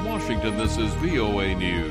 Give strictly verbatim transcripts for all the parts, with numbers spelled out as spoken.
From Washington, this is V O A News.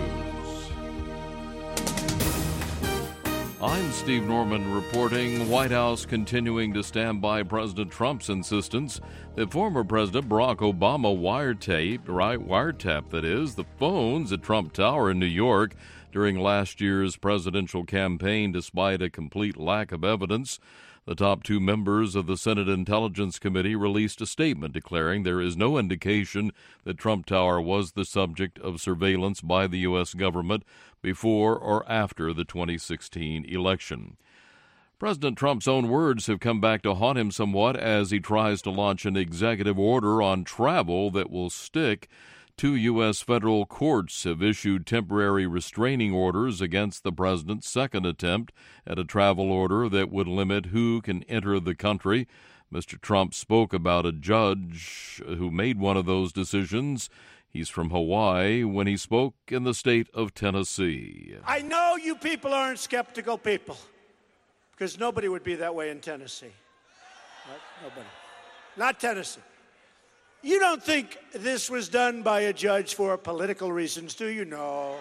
I'm Steve Norman reporting. White House continuing to stand by President Trump's insistence that former President Barack Obama wiretapped, right, wiretapped, that is, the phones at Trump Tower in New York during last year's presidential campaign, despite a complete lack of evidence. The top two members of the Senate Intelligence Committee released a statement declaring there is no indication that Trump Tower was the subject of surveillance by the U S government before or after the twenty sixteen election. President Trump's own words have come back to haunt him somewhat as he tries to launch an executive order on travel that will stick. Two U S federal courts have issued temporary restraining orders against the president's second attempt at a travel order that would limit who can enter the country. Mister Trump spoke about a judge who made one of those decisions. He's from Hawaii when he spoke in the state of Tennessee. I know you people aren't skeptical people, because nobody would be that way in Tennessee. Right? Nobody. Not Tennessee. You don't think this was done by a judge for political reasons, do you? No.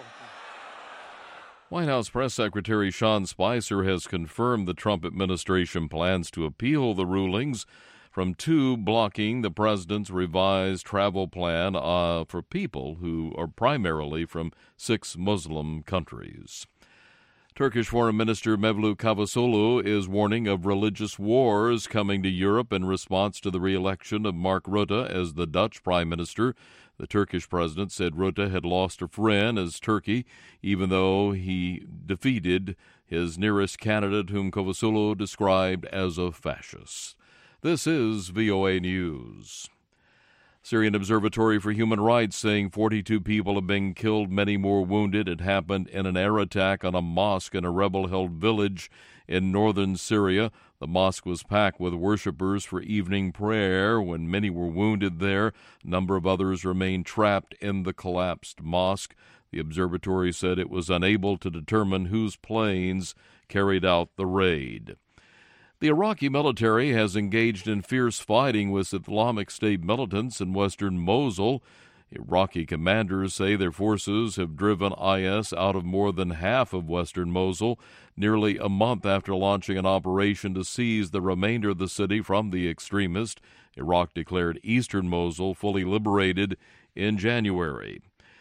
White House Press Secretary Sean Spicer has confirmed the Trump administration plans to appeal the rulings from two blocking the president's revised travel plan uh, for people who are primarily from six Muslim countries. Turkish Foreign Minister Mevlut Cavusoglu is warning of religious wars coming to Europe in response to the re-election of Mark Rutte as the Dutch Prime Minister. The Turkish president said Rutte had lost a friend as Turkey, even though he defeated his nearest candidate, whom Cavusoglu described as a fascist. This is V O A News. Syrian Observatory for Human Rights saying forty-two people have been killed, many more wounded. It happened in an air attack on a mosque in a rebel-held village in northern Syria. The mosque was packed with worshipers for evening prayer when many were wounded there. A number of others remained trapped in the collapsed mosque. The observatory said it was unable to determine whose planes carried out the raid. The Iraqi military has engaged in fierce fighting with Islamic State militants in western Mosul. Iraqi commanders say their forces have driven I S out of more than half of western Mosul, nearly a month after launching an operation to seize the remainder of the city from the extremists. Iraq declared eastern Mosul fully liberated in January.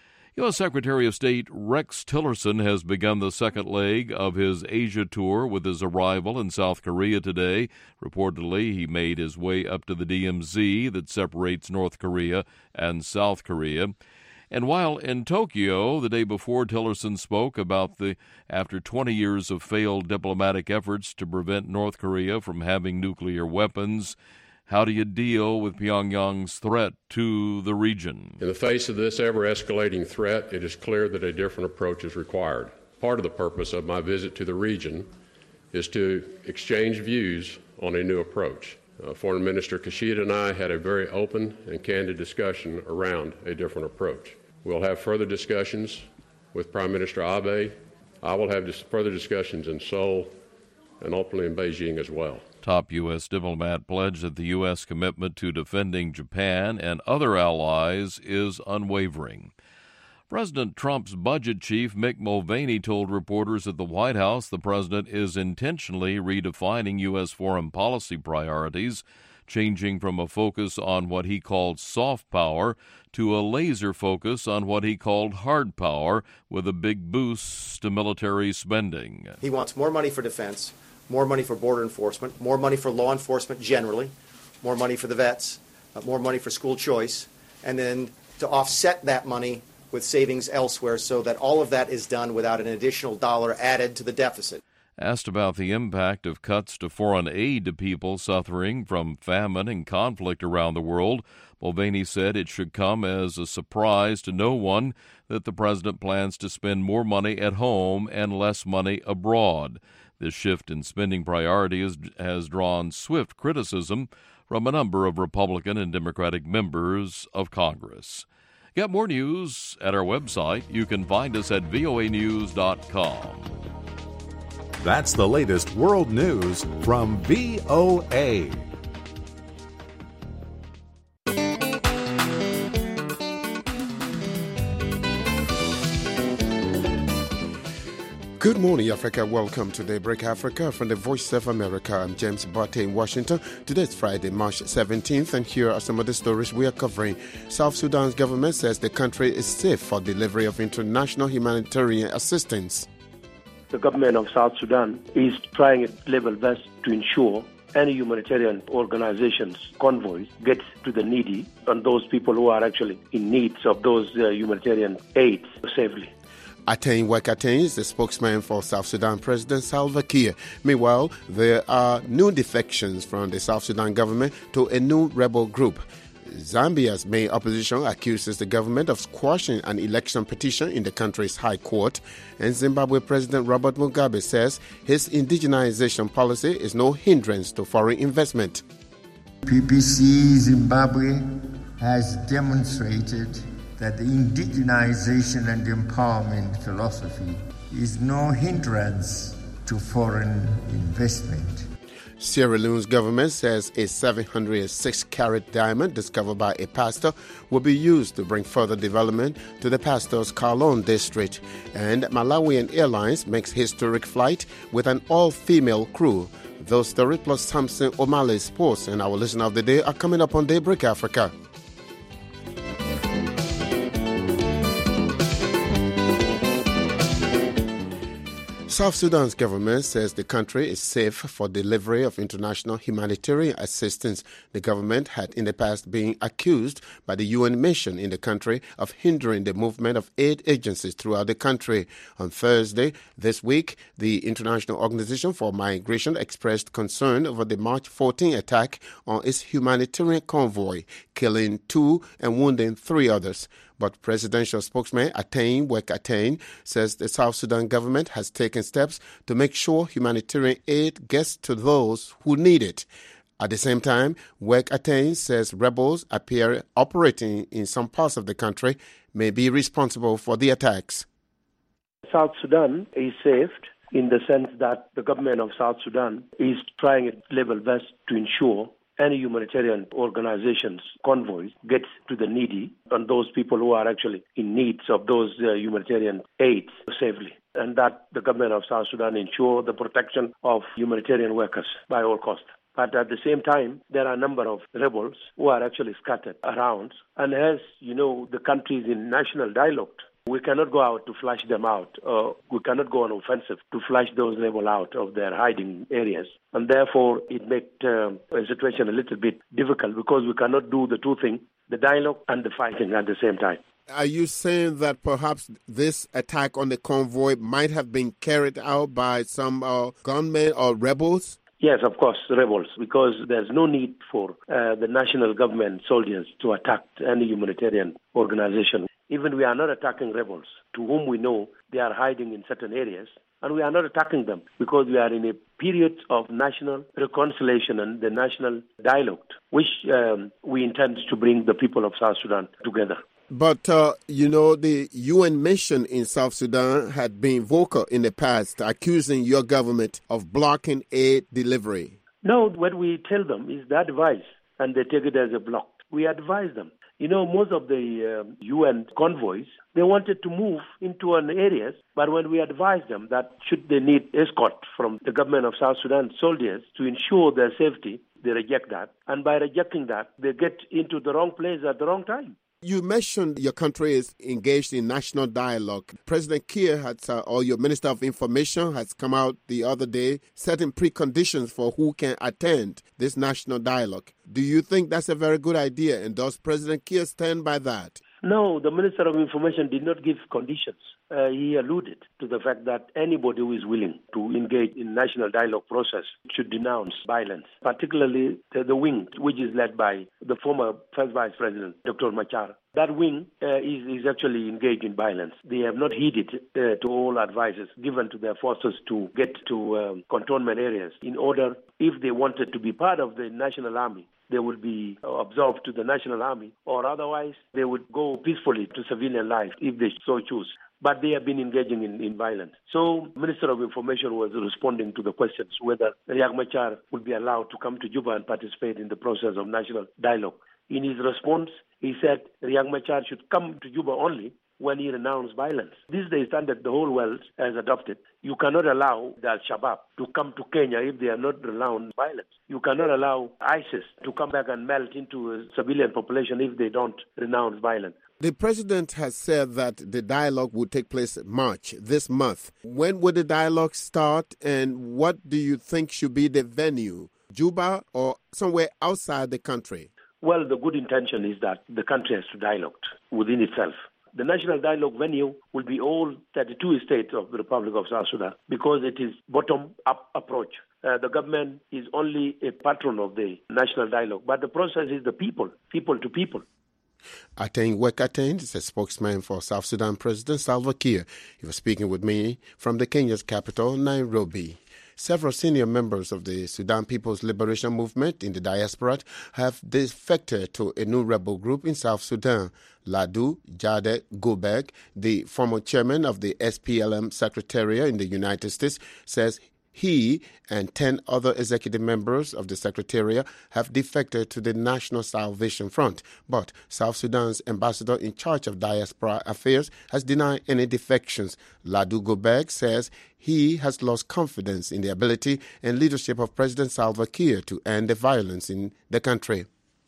U S. Secretary of State Rex Tillerson has begun the second leg of his Asia tour with his arrival in South Korea today. Reportedly, he made his way up to the D M Z that separates North Korea and South Korea. And while in Tokyo the day before, Tillerson spoke about the after twenty years of failed diplomatic efforts to prevent North Korea from having nuclear weapons. How do you deal with Pyongyang's threat to the region? In the face of this ever-escalating threat, it is clear that a different approach is required. Part of the purpose of my visit to the region is to exchange views on a new approach. Uh, Foreign Minister Kishida and I had a very open and candid discussion around a different approach. We'll have further discussions with Prime Minister Abe. I will have dis- further discussions in Seoul and ultimately in Beijing as well. Top U S diplomat pledged that the U S commitment to defending Japan and other allies is unwavering. President Trump's budget chief, Mick Mulvaney, told reporters at the White House the president is intentionally redefining U S foreign policy priorities, changing from a focus on what he called soft power to a laser focus on what he called hard power, with a big boost to military spending. He wants more money for defense, more money for border enforcement, more money for law enforcement generally, more money for the vets, uh, more money for school choice, and then to offset that money with savings elsewhere so that all of that is done without an additional dollar added to the deficit. Asked about the impact of cuts to foreign aid to people suffering from famine and conflict around the world, Mulvaney said it should come as a surprise to no one that the president plans to spend more money at home and less money abroad. This shift in spending priorities has drawn swift criticism from a number of Republican and Democratic members of Congress. Get more news at our website. You can find us at V O A news dot com. That's the latest world news from V O A. Good morning, Africa. Welcome to Daybreak Africa from the Voice of America. I'm James Barty in Washington. Today is Friday, March seventeenth, and here are some of the stories we are covering. South Sudan's government says the country is safe for delivery of international humanitarian assistance. The government of South Sudan is trying its level best to ensure any humanitarian organization's convoys get to the needy and those people who are actually in need of those uh, humanitarian aid safely. Atain Wek Atain is the spokesman for South Sudan President Salva Kiir. Meanwhile, there are new defections from the South Sudan government to a new rebel group. Zambia's main opposition accuses the government of squashing an election petition in the country's high court. And Zimbabwe President Robert Mugabe says his indigenization policy is no hindrance to foreign investment. P P C Zimbabwe has demonstrated that the indigenization and empowerment philosophy is no hindrance to foreign investment. Sierra Leone's government says a seven hundred six carat diamond discovered by a pastor will be used to bring further development to the pastor's Karlon district. And Malawian Airlines makes historic flight with an all-female crew. Those stories plus Samson O'Malley's sports and our listener of the day are coming up on Daybreak Africa. South Sudan's government says the country is safe for delivery of international humanitarian assistance. The government had in the past been accused by the U N mission in the country of hindering the movement of aid agencies throughout the country. On Thursday this week, the International Organization for Migration expressed concern over the March fourteenth attack on its humanitarian convoy, killing two and wounding three others. But presidential spokesman Atain Wek Atain says the South Sudan government has taken steps to make sure humanitarian aid gets to those who need it. At the same time, Wek Atain says rebels appear operating in some parts of the country may be responsible for the attacks. South Sudan is safe in the sense that the government of South Sudan is trying its level best to ensure any humanitarian organization's convoys get to the needy and those people who are actually in need of those uh, humanitarian aid safely. And that the government of South Sudan ensure the protection of humanitarian workers by all costs. But at the same time, there are a number of rebels who are actually scattered around. And as you know, the country is in national dialogue. We cannot go out to flush them out. Uh, we cannot go on offensive to flush those rebels out of their hiding areas. And therefore, it makes uh, a situation a little bit difficult because we cannot do the two things, the dialogue and the fighting at the same time. Are you saying that perhaps this attack on the convoy might have been carried out by some uh, gunmen or rebels? Yes, of course, rebels, because there's no need for uh, the national government soldiers to attack any humanitarian organization. Even we are not attacking rebels, to whom we know they are hiding in certain areas, and we are not attacking them because we are in a period of national reconciliation and the national dialogue, which um, we intend to bring the people of South Sudan together. But, uh, you know, the U N mission in South Sudan had been vocal in the past, accusing your government of blocking aid delivery. No, what we tell them is the advice, and they take it as a block. We advise them. You know, most of the uh, U N convoys, they wanted to move into an areas, but when we advised them that should they need escort from the government of South Sudan soldiers to ensure their safety, they reject that. And by rejecting that, they get into the wrong place at the wrong time. You mentioned your country is engaged in national dialogue. President Kiir, has, uh, or your Minister of Information, has come out the other day setting preconditions for who can attend this national dialogue. Do you think that's a very good idea, and does President Kiir stand by that? No, the Minister of Information did not give conditions. Uh, he alluded to the fact that anybody who is willing to engage in national dialogue process should denounce violence, particularly the, the wing, which is led by the former First Vice President, Doctor Machar. That wing uh, is, is actually engaged in violence. They have not heeded uh, to all advices given to their forces to get to um, cantonment areas in order, if they wanted to be part of the national army, they would be absorbed to the national army, or otherwise they would go peacefully to civilian life if they so choose. But they have been engaging in, in violence. So Minister of Information was responding to the questions whether Riek Machar would be allowed to come to Juba and participate in the process of national dialogue. In his response, he said Riek Machar should come to Juba only when he renounced violence. This is the standard the whole world has adopted. You cannot allow the Al-Shabaab to come to Kenya if they are not renounced violence. You cannot allow ISIS to come back and melt into a civilian population if they don't renounce violence. The president has said that the dialogue would take place in March, this month. When would the dialogue start, and what do you think should be the venue, Juba or somewhere outside the country? Well, the good intention is that the country has to dialogue within itself. The national dialogue venue will be all thirty-two states of the Republic of South Sudan because it is bottom-up approach. Uh, the government is only a patron of the national dialogue, but the process is the people, people to people. Ateng Wekateng is a spokesman for South Sudan President Salva Kiir. He was speaking with me from the Kenya's capital, Nairobi. Several senior members of the Sudan People's Liberation Movement in the diaspora have defected to a new rebel group in South Sudan. Ladu Jade Gobek, the former chairman of the S P L M Secretariat in the United States, says he and ten other executive members of the Secretariat have defected to the National Salvation Front. But South Sudan's ambassador in charge of diaspora affairs has denied any defections. Ladu Gobek says he has lost confidence in the ability and leadership of President Salva Kiir to end the violence in the country.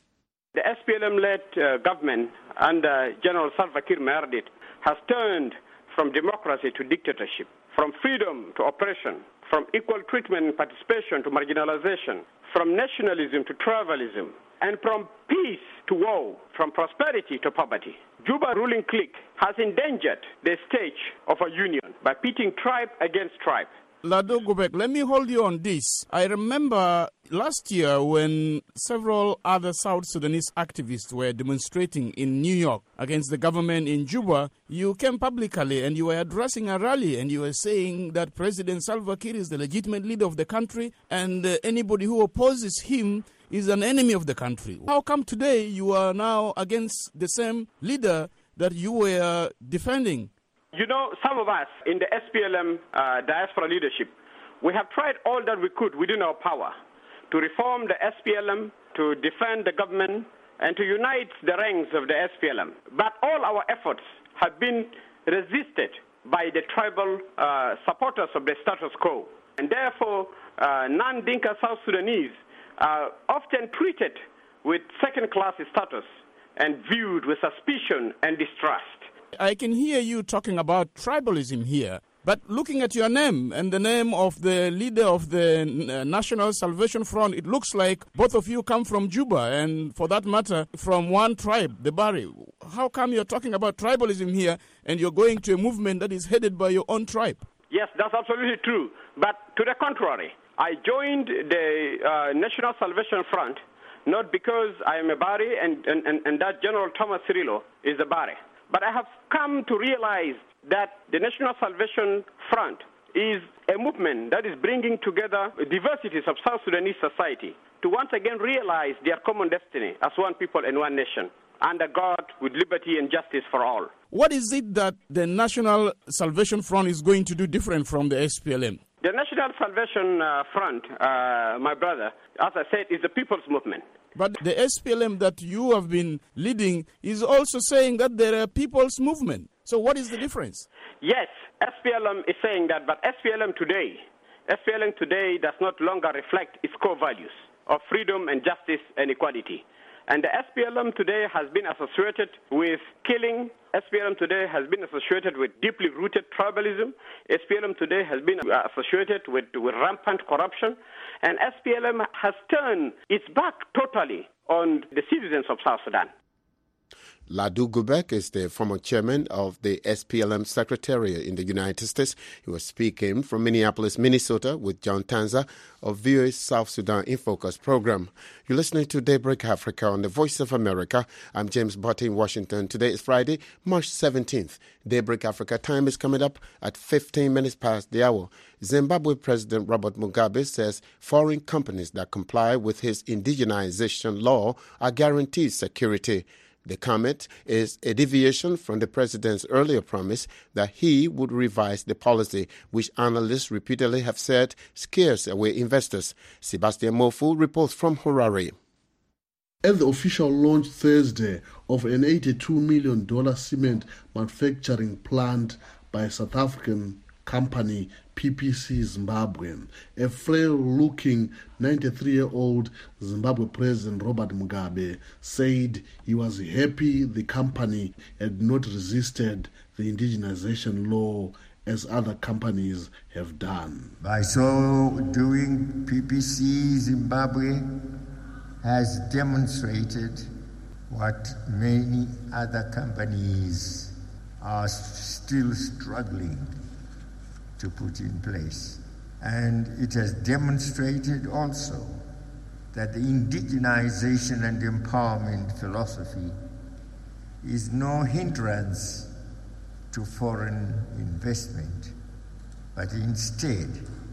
The S P L M-led uh, government under General Salva Kiir Mayardit has turned from democracy to dictatorship, from freedom to oppression, from equal treatment and participation to marginalization, from nationalism to tribalism, and from peace to war, from prosperity to poverty. Juba ruling clique has endangered the stage of a union by pitting tribe against tribe. Ladu Gobek, let me hold you on this. I remember last year when several other South Sudanese activists were demonstrating in New York against the government in Juba, you came publicly and you were addressing a rally and you were saying that President Salva Kiir is the legitimate leader of the country and uh, anybody who opposes him is an enemy of the country. How come today you are now against the same leader that you were defending? You know, some of us in the S P L M uh, diaspora leadership, we have tried all that we could within our power to reform the S P L M, to defend the government, and to unite the ranks of the S P L M. But all our efforts have been resisted by the tribal uh, supporters of the status quo. And therefore, uh, non-Dinka South Sudanese are often treated with second-class status and viewed with suspicion and distrust. I can hear you talking about tribalism here, but looking at your name and the name of the leader of the National Salvation Front, it looks like both of you come from Juba and, for that matter, from one tribe, the Bari. How come you're talking about tribalism here and you're going to a movement that is headed by your own tribe? Yes, that's absolutely true. But to the contrary, I joined the uh, National Salvation Front not because I am a Bari and, and, and that General Thomas Cirillo is a Bari. But I have come to realize that the National Salvation Front is a movement that is bringing together diversities of South Sudanese society to once again realize their common destiny as one people and one nation, under God, with liberty and justice for all. What is it that the National Salvation Front is going to do different from the S P L M? The National Salvation uh, Front, uh, my brother, as I said, is the people's movement. But the S P L M that you have been leading is also saying that they're a people's movement. So what is the difference? Yes, S P L M is saying that, but S P L M today, S P L M today does not longer reflect its core values of freedom and justice and equality. And the S P L M today has been associated with killing. S P L M today has been associated with deeply rooted tribalism. S P L M today has been associated with, with rampant corruption. And S P L M has turned its back totally on the citizens of South Sudan. Ladu Gobek is the former chairman of the S P L M Secretariat in the United States. He was speaking from Minneapolis, Minnesota with John Tanza of V O A's South Sudan in Focus program. You're listening to Daybreak Africa on the Voice of America. I'm James Botte in Washington. Today is Friday, March seventeenth. Daybreak Africa time is coming up at fifteen minutes past the hour. Zimbabwe President Robert Mugabe says foreign companies that comply with his indigenization law are guaranteed security. The comment is a deviation from the president's earlier promise that he would revise the policy, which analysts repeatedly have said scares away investors. Sebastian Mofu reports from Harare. At the official launch Thursday of an eighty-two million dollars cement manufacturing plant by South African company P P C Zimbabwe, a frail-looking ninety-three-year-old Zimbabwe President Robert Mugabe said he was happy the company had not resisted the indigenization law as other companies have done. By so doing, P P C Zimbabwe has demonstrated what many other companies are still struggling to put in place. And it has demonstrated also that the indigenization and empowerment philosophy is no hindrance to foreign investment, but instead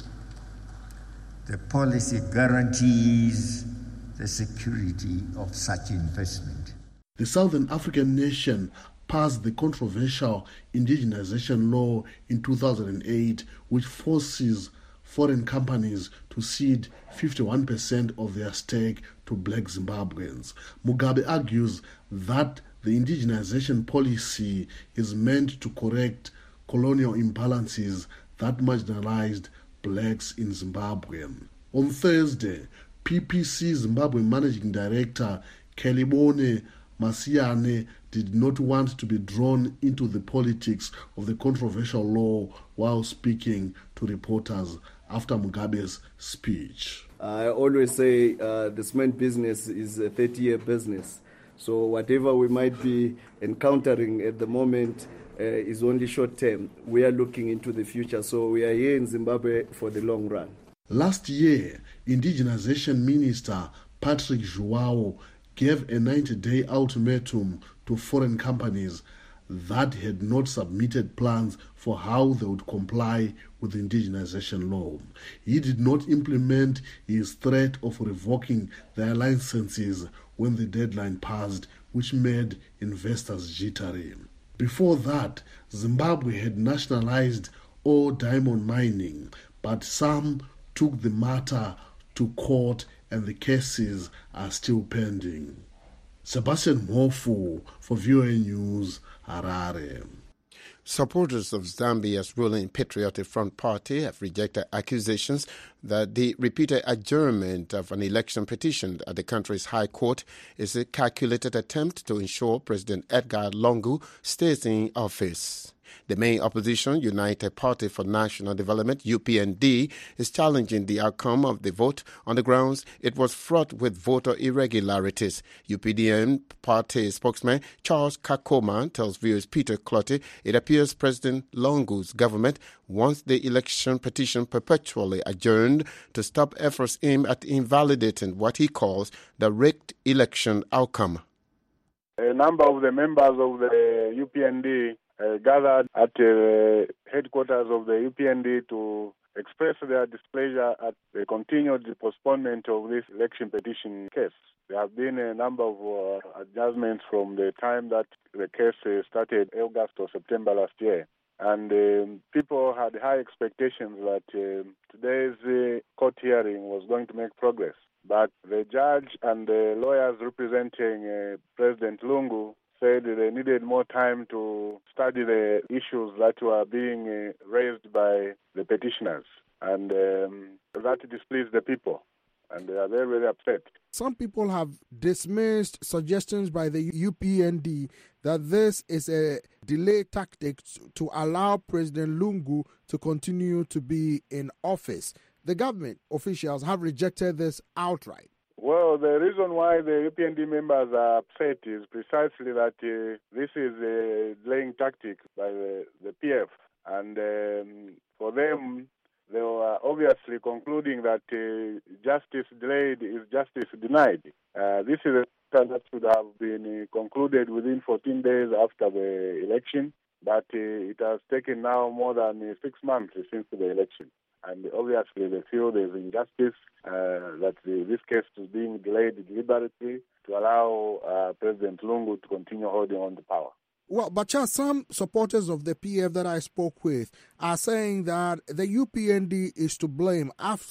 the policy guarantees the security of such investment. The Southern African nation passed the controversial indigenization law in two thousand eight, which forces foreign companies to cede fifty-one percent of their stake to black Zimbabweans. Mugabe argues that the indigenization policy is meant to correct colonial imbalances that marginalized blacks in Zimbabwe. On Thursday, P P C Zimbabwe Managing Director Kelibone Masiane did not want to be drawn into the politics of the controversial law while speaking to reporters after Mugabe's speech. I always say uh, the cement business is a thirty-year business. So whatever we might be encountering at the moment uh, is only short term. We are looking into the future. So we are here in Zimbabwe for the long run. Last year, Indigenization Minister Patrick João gave a ninety-day ultimatum to foreign companies that had not submitted plans for how they would comply with the indigenization law. He did not implement his threat of revoking their licenses when the deadline passed, which made investors jittery. Before that, Zimbabwe had nationalized all diamond mining, but some took the matter to court and the cases are still pending. Sebastian Mhofu for V O A News, Harare. Supporters of Zambia's ruling Patriotic Front Party have rejected accusations that the repeated adjournment of an election petition at the country's High Court is a calculated attempt to ensure President Edgar Lungu stays in office. The main opposition, United Party for National Development, U P N D, is challenging the outcome of the vote on the grounds it was fraught with voter irregularities. U P D N party spokesman Charles Kakoma tells viewers Peter Clotty it appears President Lungu's government wants the election petition perpetually adjourned to stop efforts aimed at invalidating what he calls the rigged election outcome. A number of the members of the U P N D Uh, gathered at the uh, headquarters of the U P N D to express their displeasure at the continued postponement of this election petition case. There have been a number of uh, adjustments from the time that the case uh, started, August or September last year. And um, people had high expectations that uh, today's uh, court hearing was going to make progress. But the judge and the lawyers representing uh, President Lungu said they needed more time to study the issues that were being uh, raised by the petitioners. And um, that displeased the people. And they are very, very upset. Some people have dismissed suggestions by the U P N D that this is a delay tactic to allow President Lungu to continue to be in office. The government officials have rejected this outright. Well, the reason why the U P N D members are upset is precisely that uh, this is a delaying tactic by the, the P F. And um, for them, they were obviously concluding that uh, justice delayed is justice denied. Uh, this is a matter that should have been uh, concluded within fourteen days after the election, but uh, it has taken now more than uh, six months since the election. And obviously they feel there's injustice, uh, that the, this case is being delayed deliberately to allow uh, President Lungu to continue holding on to power. Well, but Charles, some supporters of the P F that I spoke with are saying that the U P N D is to blame after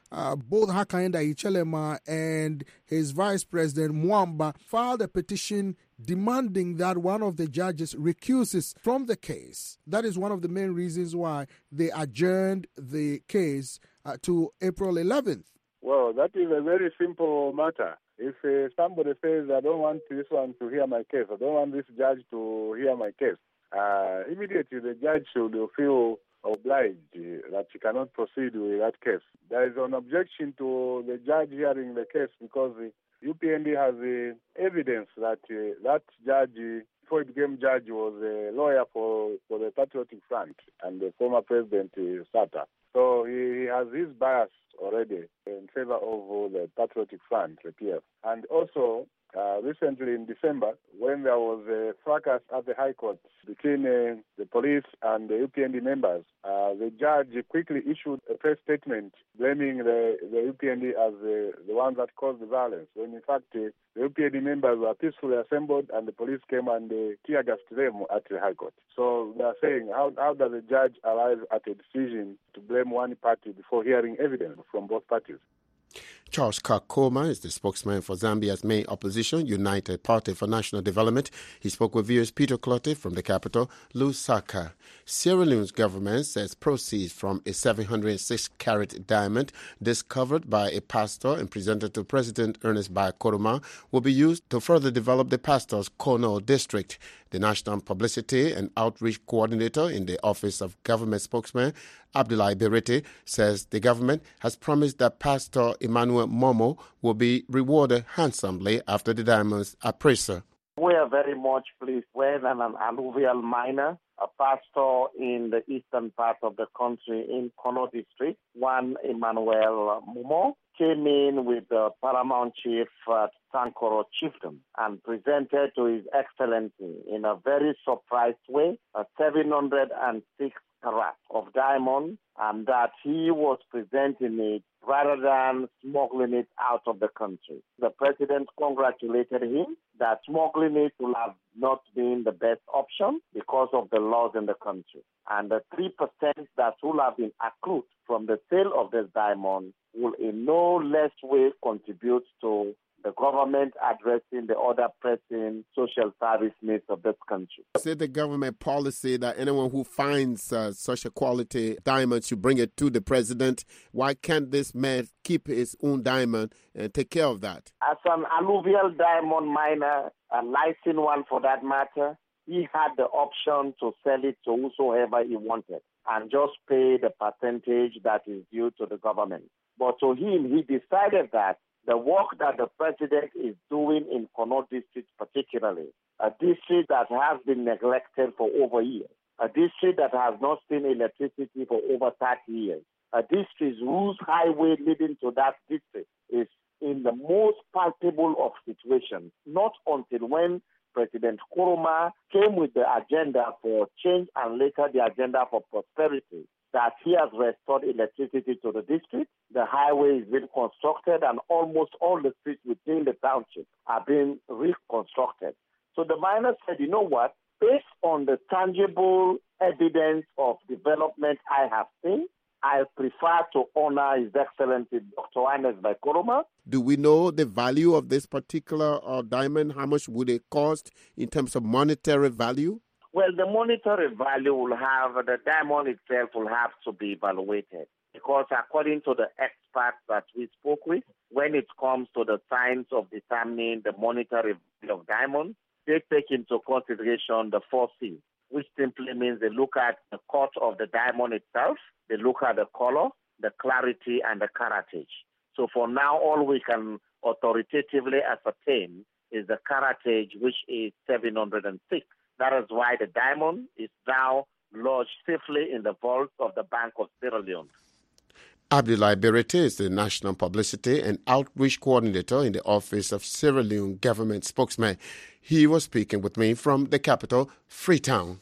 uh, both Hakainde Hichilema and his vice president Mwamba filed a petition demanding that one of the judges recuses from the case. That is one of the main reasons why they adjourned the case uh, to April eleventh. Well, that is a very simple matter. If uh, somebody says, I don't want this one to hear my case, I don't want this judge to hear my case, uh, immediately the judge should feel obliged uh, that she cannot proceed with that case. There is an objection to the judge hearing the case because the U P N D has uh, evidence that uh, that judge, uh, before he became judge, was a lawyer for, for the Patriotic Front and the former president uh, Sata. So he, he has his bias already in favor of uh, the Patriotic Front, the P F. And also, uh, recently in December, when there was a fracas at the High Court between uh, the police and the U P N D members, uh, the judge quickly issued a press statement blaming the, the U P N D as the, the ones that caused the violence, when in fact uh, the U P N D members were peacefully assembled and the police came and uh, tear gassed them at the High Court. So they are saying, how, how does a judge arrive at a decision to blame one party before hearing evidence from both parties? Charles Kakoma is the spokesman for Zambia's main opposition, United Party for National Development. He spoke with viewers Peter Clottey from the capital, Lusaka. Sierra Leone's government says proceeds from a seven hundred six carat diamond discovered by a pastor and presented to President Ernest Bai Koroma will be used to further develop the pastor's Kono district. The National Publicity and Outreach Coordinator in the Office of Government Spokesman, Abdoulaye Berete, says the government has promised that Pastor Emmanuel Momo will be rewarded handsomely after the diamond's appraisal. We are very much pleased when an alluvial miner, a pastor in the eastern part of the country in Kono district, one Emmanuel Momo, came in with the paramount chief at Sankoro Chiefdom and presented to His Excellency in a very surprised way a seven hundred six carat of diamond, and that he was presenting it rather than smuggling it out of the country. The president congratulated him that smuggling it will have not been the best option because of the laws in the country. And the three percent that will have been accrued from the sale of this diamond will in no less way contribute to the government addressing the other pressing social service needs of this country. Is it the government policy that anyone who finds uh, such a quality diamond should bring it to the president? Why can't this man keep his own diamond and take care of that? As an alluvial diamond miner, a licensed one for that matter, he had the option to sell it to whosoever he wanted and just pay the percentage that is due to the government. But to him, he decided that the work that the president is doing in Kono district particularly, a district that has been neglected for over years, a district that has not seen electricity for over thirty years, a district whose highway leading to that district is in the most palpable of situations, not until when President Koroma came with the agenda for change and later the agenda for prosperity, that he has restored electricity to the district. The highway is being constructed and almost all the streets within the township are being reconstructed. So the miner said, you know what, based on the tangible evidence of development I have seen, I prefer to honor His Excellency Doctor Ernest Bai Koroma. Do we know the value of this particular uh, diamond? How much would it cost in terms of monetary value? Well, the monetary value will have, the diamond itself will have to be evaluated. Because according to the experts that we spoke with, when it comes to the science of determining the monetary value of diamonds, they take into consideration the four C's, which simply means they look at the cut of the diamond itself, they look at the color, the clarity, and the caratage. So for now, all we can authoritatively ascertain is the caratage, which is seven hundred six. That is why the diamond is now lodged safely in the vaults of the Bank of Sierra Leone. Abdoulaye Berete is the National Publicity and Outreach Coordinator in the Office of Sierra Leone Government Spokesman. He was speaking with me from the capital, Freetown.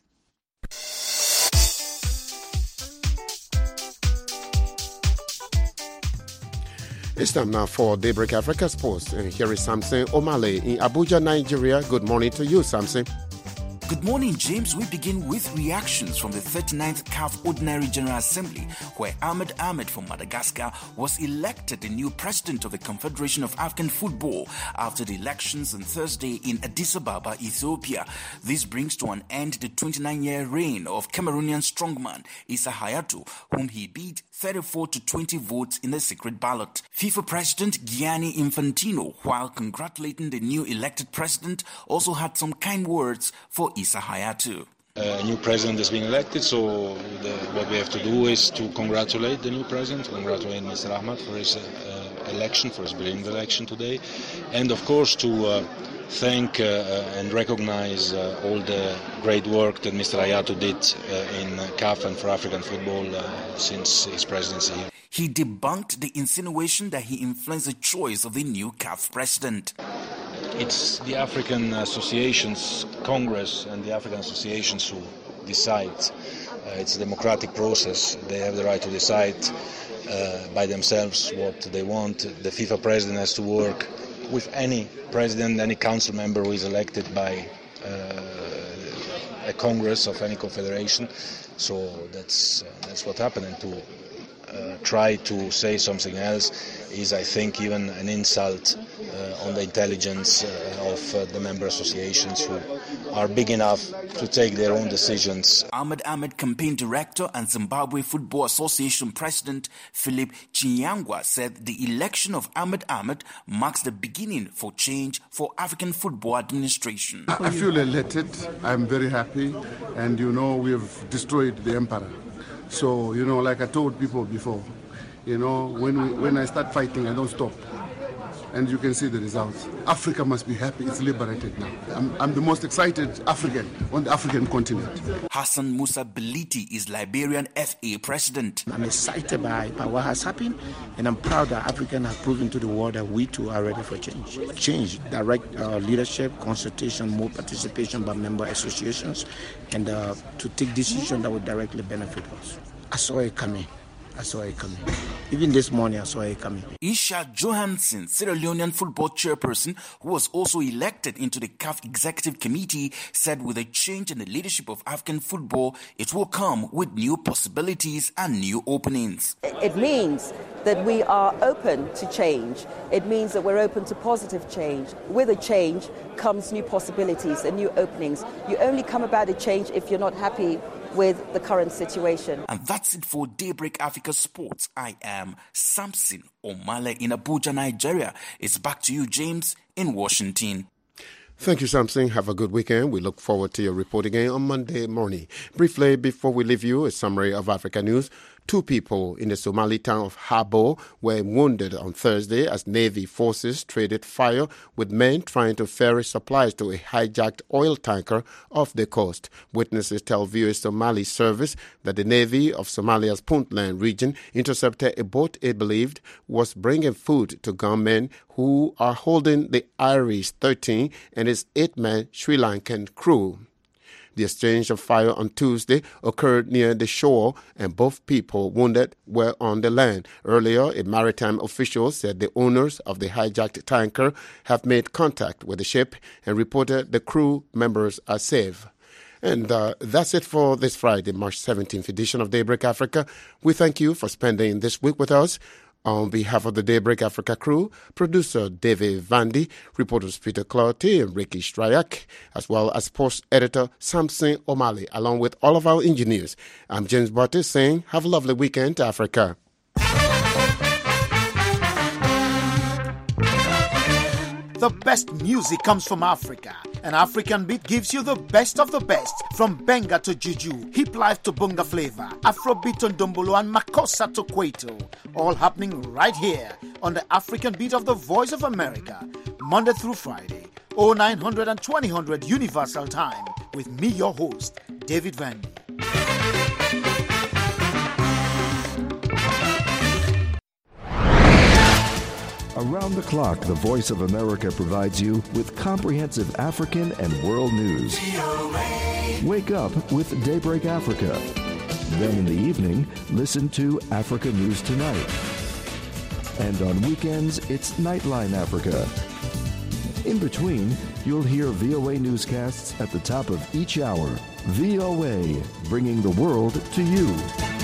It's time now for Daybreak Africa Sports. And here is Samson Omale in Abuja, Nigeria. Good morning to you, Samson. Good morning, James. We begin with reactions from the thirty-ninth C A F Ordinary General Assembly, where Ahmed Ahmed from Madagascar was elected the new president of the Confederation of African Football after the elections on Thursday in Addis Ababa, Ethiopia. This brings to an end the twenty-nine-year reign of Cameroonian strongman Issa Hayatou, whom he beat thirty-four to twenty votes in the secret ballot. FIFA President Gianni Infantino, while congratulating the new elected president, also had some kind words for Issa Hayatou. A new president is being elected, so the, what we have to do is to congratulate the new president, congratulate Mister Ahmed for his uh, election, for his brilliant election today, and of course to uh, thank uh, and recognize uh, all the great work that Mister Hayatou did uh, in C A F and for African football uh, since his presidency here. He debunked the insinuation that he influenced the choice of the new C A F president. It's the African Associations Congress and the African Associations who decide. Uh, it's a democratic process. They have the right to decide uh, by themselves what they want. The FIFA president has to work with any president, any council member who is elected by uh, a congress of any confederation. So that's uh, that's what happened. And to uh, try to say something else is, I think, even an insult uh, on the intelligence uh, of uh, the member associations who are big enough to take their own decisions. Ahmed Ahmed campaign director and Zimbabwe Football Association president Philip Chinyangwa said the election of Ahmed Ahmed marks the beginning for change for African football administration. I feel elated. I'm very happy. And, you know, we have destroyed the emperor. So, you know, like I told people before, you know, when we, when I start fighting, I don't stop. And you can see the results. Africa must be happy. It's liberated now. I'm, I'm the most excited African on the African continent. Hassan Musa Beliti is Liberian F A president. I'm excited by, by what has happened, and I'm proud that Africans have proven to the world that we too are ready for change. Change, direct uh, leadership, consultation, more participation by member associations, and uh, to take decisions that will directly benefit us. I saw it coming. I saw it coming. Even this morning, I saw it coming. Isha Johansson, Sierra Leonean football chairperson, who was also elected into the C A F Executive Committee, said with a change in the leadership of African football, it will come with new possibilities and new openings. It means that we are open to change. It means that we're open to positive change. With a change comes new possibilities and new openings. You only come about a change if you're not happy with the current situation. And that's it for Daybreak Africa Sports. I am Samson Omale in Abuja, Nigeria. It's back to you, James, in Washington. Thank you, Samson. Have a good weekend. We look forward to your report again on Monday morning. Briefly, before we leave you, a summary of Africa news. Two people in the Somali town of Habo were wounded on Thursday as Navy forces traded fire with men trying to ferry supplies to a hijacked oil tanker off the coast. Witnesses tell V O A Somali service that the Navy of Somalia's Puntland region intercepted a boat it believed was bringing food to gunmen who are holding the Iris thirteen and its eight-man Sri Lankan crew. The exchange of fire on Tuesday occurred near the shore, and both people wounded were on the land. Earlier, a maritime official said the owners of the hijacked tanker have made contact with the ship and reported the crew members are safe. And uh, that's it for this Friday, March seventeenth edition of Daybreak Africa. We thank you for spending this week with us. On behalf of the Daybreak Africa crew, producer David Vandy, reporters Peter Clouty and Ricky Stryak, as well as post editor Samson Omale, along with all of our engineers. I'm James Barty saying, have a lovely weekend to Africa. The best music comes from Africa. An African beat gives you the best of the best, from Benga to Juju, Hip Life to Bunga Flavor, Afrobeat to Ndombolo, and Makossa to Kwaito. All happening right here on the African Beat of the Voice of America, Monday through Friday, oh nine hundred and twenty hundred Universal Time, with me, your host, David Vandy. Around the clock, the Voice of America provides you with comprehensive African and world news. Wake up with Daybreak Africa. Then in the evening, listen to Africa News Tonight. And on weekends, it's Nightline Africa. In between, You'll hear V O A newscasts at the top of each hour. V O A, bringing the world to you.